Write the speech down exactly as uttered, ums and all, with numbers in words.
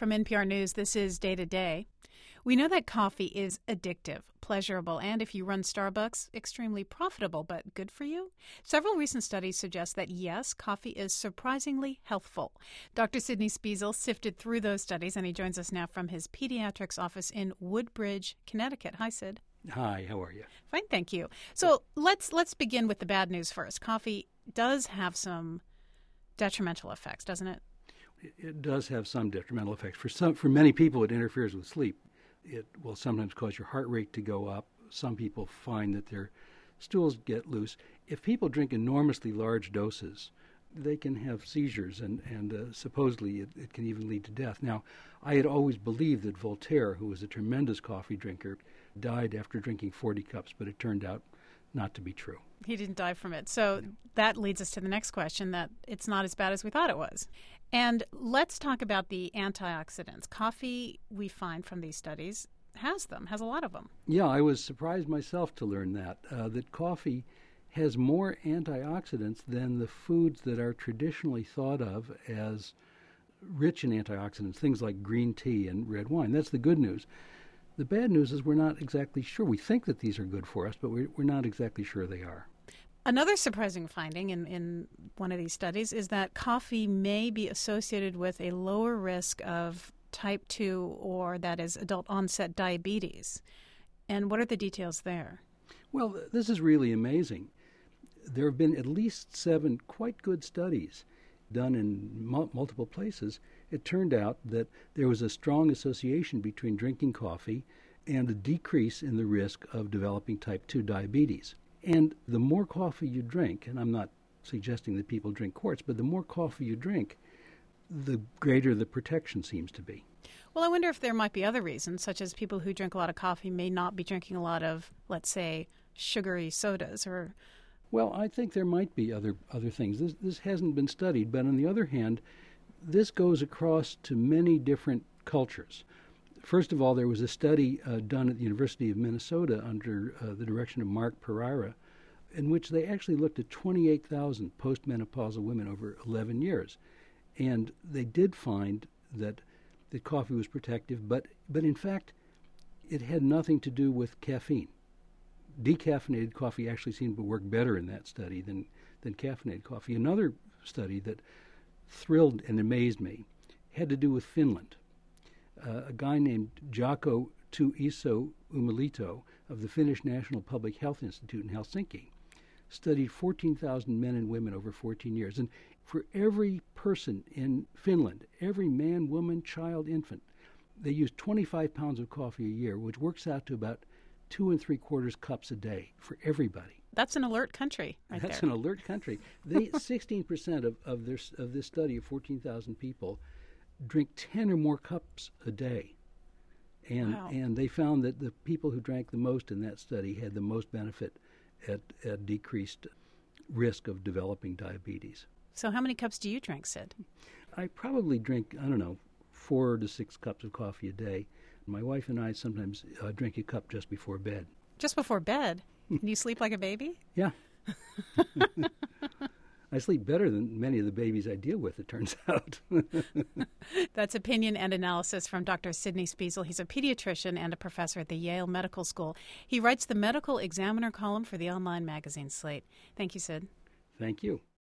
From N P R News, this is Day to Day. We know that coffee is addictive, pleasurable, and if you run Starbucks, extremely profitable, but good for you? Several recent studies suggest that, yes, coffee is surprisingly healthful. Doctor Sidney Spiesel sifted through those studies, and he joins us now from his pediatrics office in Woodbridge, Connecticut. Hi, Sid. Hi, how are you? Fine, thank you. So let's let's begin with the bad news first. Coffee does have some detrimental effects, doesn't it? It does have some detrimental effects. For some, for many people, it interferes with sleep. It will sometimes cause your heart rate to go up. Some people find that their stools get loose. If people drink enormously large doses, they can have seizures, and, and uh, supposedly it, it can even lead to death. Now, I had always believed that Voltaire, who was a tremendous coffee drinker, died after drinking forty cups, but it turned out not to be true. He didn't die from it. So no. That leads us to the next question, that it's not as bad as we thought it was. And let's talk about the antioxidants. Coffee, we find from these studies, has them, has a lot of them. Yeah, I was surprised myself to learn that, uh, that coffee has more antioxidants than the foods that are traditionally thought of as rich in antioxidants, things like green tea and red wine. That's the good news. The bad news is we're not exactly sure. We think that these are good for us, but we're, we're not exactly sure they are. Another surprising finding in, in one of these studies is that coffee may be associated with a lower risk of type two, or that is adult onset diabetes. And what are the details there? Well, this is really amazing. There have been at least seven quite good studies done in mu- multiple places. It turned out that there was a strong association between drinking coffee and a decrease in the risk of developing type two diabetes. And the more coffee you drink, and I'm not suggesting that people drink quarts, but the more coffee you drink, the greater the protection seems to be. Well, I wonder if there might be other reasons, such as people who drink a lot of coffee may not be drinking a lot of, let's say, sugary sodas or... Well, I think there might be other other things. This, this hasn't been studied, but on the other hand, this goes across to many different cultures. First of all, there was a study uh, done at the University of Minnesota under uh, the direction of Mark Pereira, in which they actually looked at twenty-eight thousand postmenopausal women over eleven years. And they did find that, that coffee was protective, but, but in fact, it had nothing to do with caffeine. Decaffeinated coffee actually seemed to work better in that study than, than caffeinated coffee. Another study that thrilled and amazed me had to do with Finland. Uh, a guy named Jaakko Tuiso Umalito of the Finnish National Public Health Institute in Helsinki studied fourteen thousand men and women over fourteen years. And for every person in Finland, every man, woman, child, infant, they used twenty-five pounds of coffee a year, which works out to about two and three quarters cups a day for everybody. That's an alert country right That's there. an alert country. They sixteen percent of, of, their, of this study of fourteen thousand people drink ten or more cups a day. And wow. and they found that the people who drank the most in that study had the most benefit at, at decreased risk of developing diabetes. So how many cups do you drink, Sid? I probably drink, I don't know, four to six cups of coffee a day. My wife and I sometimes uh, drink a cup just before bed. Just before bed? And you sleep like a baby? Yeah. I sleep better than many of the babies I deal with, it turns out. That's opinion and analysis from Doctor Sidney Spiesel. He's a pediatrician and a professor at the Yale Medical School. He writes the Medical Examiner column for the online magazine Slate. Thank you, Sid. Thank you.